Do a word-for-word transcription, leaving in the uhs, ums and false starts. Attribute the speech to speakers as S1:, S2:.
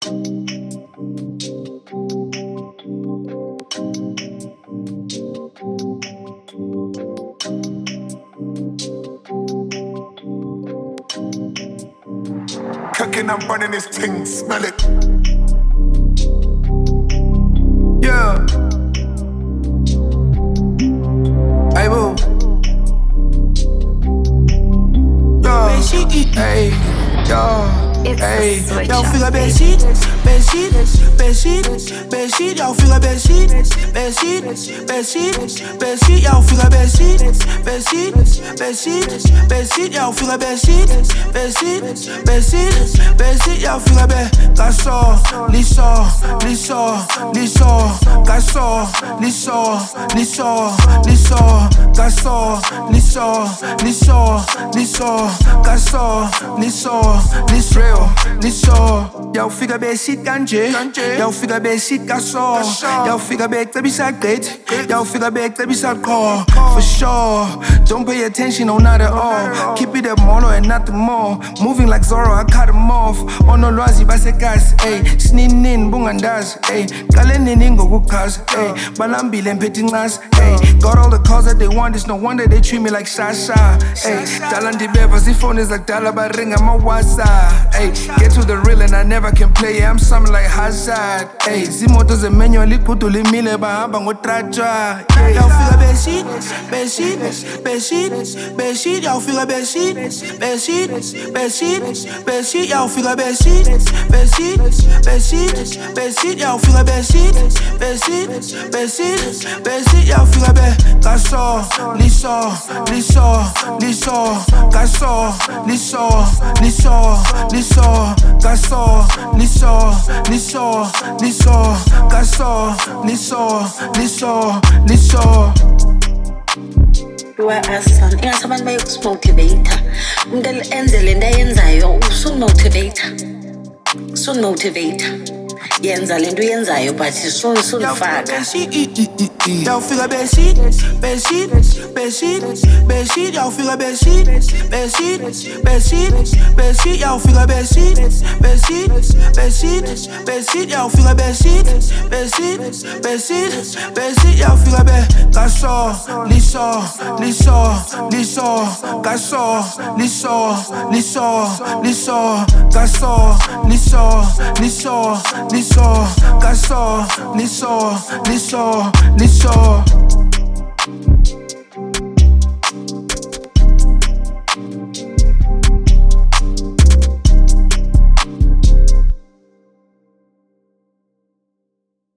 S1: Cooking and burning this thing, smell it.
S2: Yeah. Hey, boo. Yeah. Hey, yeah. Hey, y'all feel like bad shit, bad shit, bad shit, bad shit. Y'all feel like bad shit, bad shit, bad shit, bad shit. Y'all feel like bad shit, bad shit, bad shit, bad shit. Y'all feel like bad shit, bad shit, bad shit, bad shit. Y'all feel like bad. Garçon, liso, liso, liso. Garçon, liso, liso, liso. Garçon, liso, liso, liso. Garçon, liso, liso. Liso, y'all figure bad shit kanje. Y'all figure bad shit garçon. Y'all figure bad to be so great. Y'all figure bad to be so core. For sure, don't pay attention, no not at all. Keep it a mono and not the more. Moving like Zorro, I cut him off. Ono lwazi basekas, ayy. Sninin bungandas, ayy. Kalenin ngokukhaz, ayy. Balambile mphethe incas, ayy. Got all the cars that they want, it's no wonder they treat me like Sasha, ayy. Dala ndibeva, zifone is like Dala baringa mawasa, ayy. Get to the real and I never can play it, I'm something like Hazard, ayy. Zimoto ze manually kutu limile bahamba ngotraja, ayy. Y'all feel a bad shit, bad shit, bad shit, bad shit. Y'all feel a bad shit, bad shit, bad shit, bad shit. Y'all feel a bad shit, bad shit, bad shit, bad shit. Y'all feel a bad shit, bad shit, bad shit, bad shit. Y'all feel a bad. Garçon, liso, liso, liso. Garçon, liso, liso, liso. Garçon, liso, liso, liso. Garçon, liso, liso, liso.
S3: Asan, ingathi abantu bayokusimotivate. Umuntu enze le nto ayenzayo usunimotivate. Usunimotivate. Yenza le nto uyenzayo but sunifaka.
S2: Y'all feel like bad shit, bad shit, bad shit, bad shit. Y'all feel like bad shit, bad shit, bad shit, bad shit. Y'all feel like bad shit, bad shit, bad shit, bad shit. Y'all feel like bad shit, bad shit, bad shit, bad shit. Y'all feel like bad. Garçon, liso, liso, liso. Garçon, liso, liso, liso. Garçon, liso, liso, liso. Garçon, liso, liso, liso.